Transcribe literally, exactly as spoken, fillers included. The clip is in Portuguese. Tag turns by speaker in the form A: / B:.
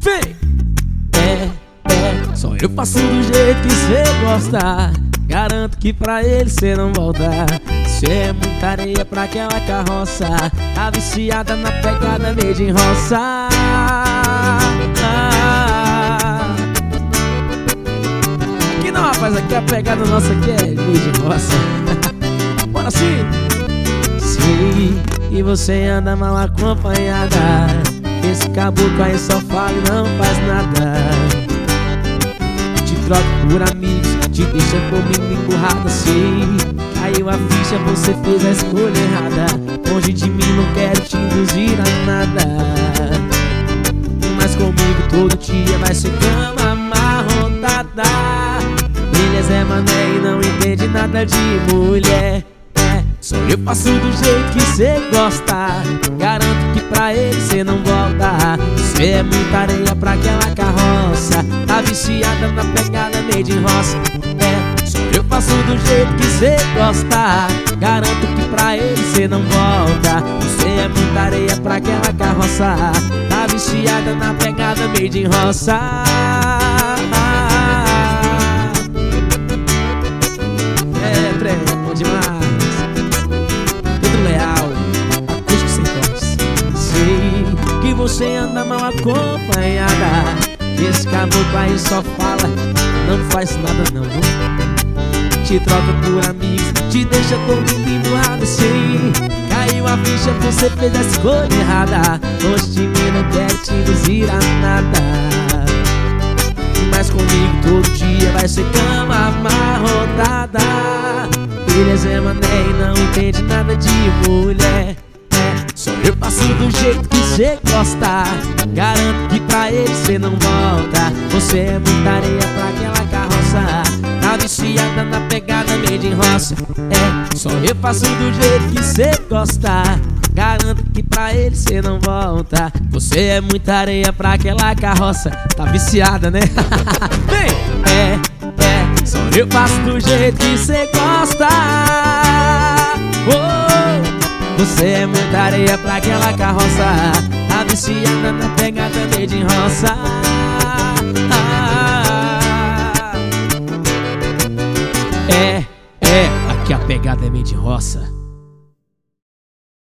A: Vem! É, é, só eu faço do jeito que cê gosta. Garanto que pra ele cê não volta. Cê é muita areia pra aquela carroça. Tá viciada na pegada made em roça. ah. Aqui não, rapaz, aqui a pegada nossa aqui é made em roça. Bora sim! Sei que você anda mal acompanhada. Esse caboclo aí só fala e não faz nada. Te troca por amigos, te deixa comigo emburrada. Sei, caiu a ficha, você fez a escolha errada. Longe de mim, não quero te induzir a nada. Mas comigo todo dia vai ser cama amarrotada. Ele é Zé Mané e não entende nada de mulher. Só eu faço do jeito que cê gosta. Garanto que pra ele cê não volta. Cê é muita areia pra aquela carroça. Tá viciada na pegada made em roça. É, só eu faço do jeito que cê gosta. Garanto que pra ele cê não volta. Cê é muita areia pra aquela carroça. Tá viciada na pegada made em roça. É, trem, é bom demais. Que você anda mal acompanhada. Esse caboclo aí só fala, não faz nada não. Te troca por amigos, te deixa todo emburrado. Sim, caiu a ficha, você fez a escolha errada. Longe de mim, não quero te induzir a nada. Mas comigo todo dia vai ser cama amarrotada. Ele é Zé Mané e não entende nada de mulher. Só eu faço do jeito que cê gosta. Garanto que pra ele cê não volta. Você é muita areia pra aquela carroça. Tá viciada na pegada made em roça. É, só eu faço do jeito que cê gosta. Garanto que pra ele cê não volta. Você é muita areia pra aquela carroça. Tá viciada, né? Vem! É, é, só eu faço do jeito que cê gosta. Oh! Você é muita areia pra aquela carroça. Tá viciada na pegada made em roça. ah. É, é, aqui a pegada é made em roça.